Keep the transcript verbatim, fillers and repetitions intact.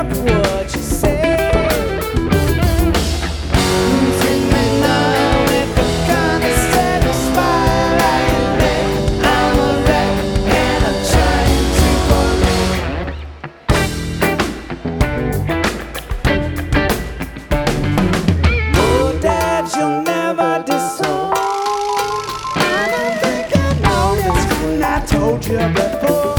what you say. Take me now with the kind of satisfied I admit I'm a wreck and I'm trying to forget. No, Dad, you'll never disown. I don't think I know this when I told you before.